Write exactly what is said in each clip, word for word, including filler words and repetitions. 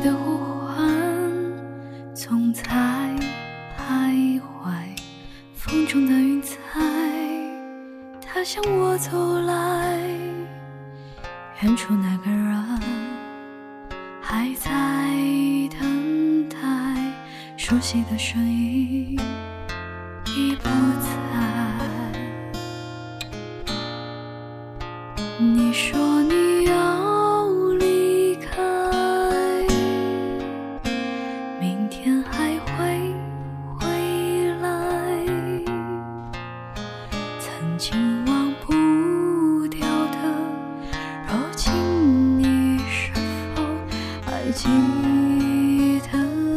的呼唤总在徘徊，风中的云彩它向我走来，远处那个人还在等待，熟悉的声音已不在。你说你要离开，明天还会回来，曾经忘不掉的柔情，你是否还记得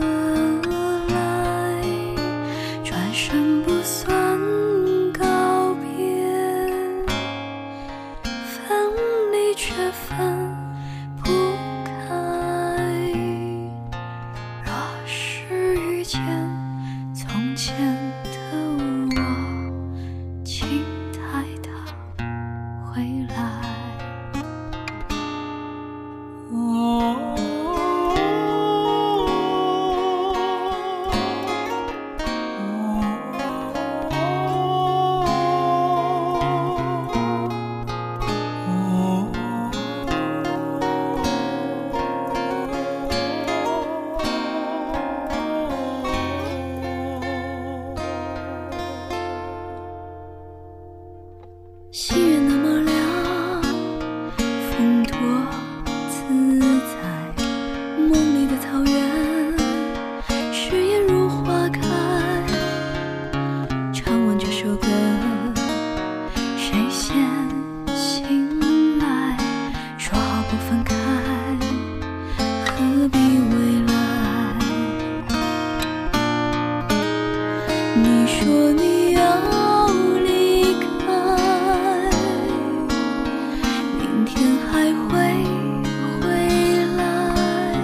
来？转身不算告别，分离却分不开。若是遇见从前的我，请带他回来。夕月那么亮，风多自在，梦里的草原誓言如花开。唱完这首歌，谁先醒来？说好不分开，何必未来？你说你要还会回来，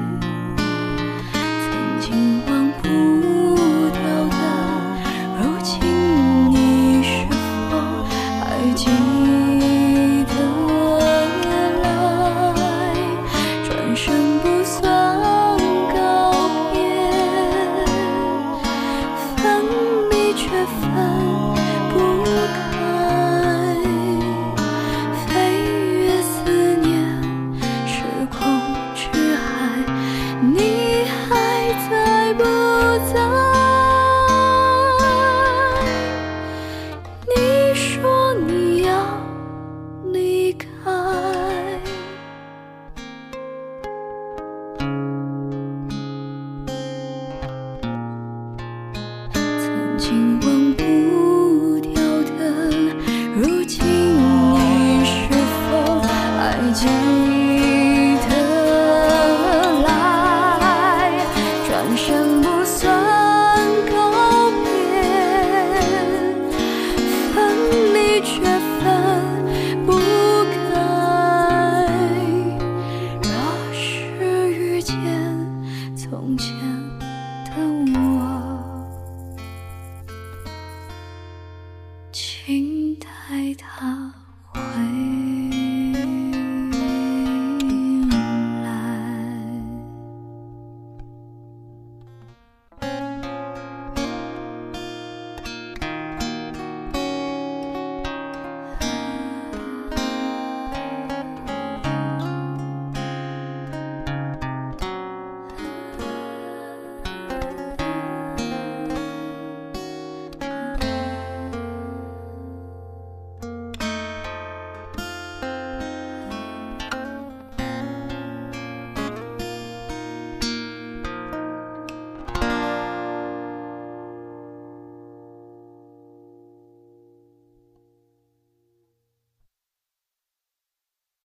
曾经忘不掉的柔情，你是否还记得来？转身不算告别，分离却分不开。你还在不在？你说你要离开，曾经忘不掉的，如今你是否还记得？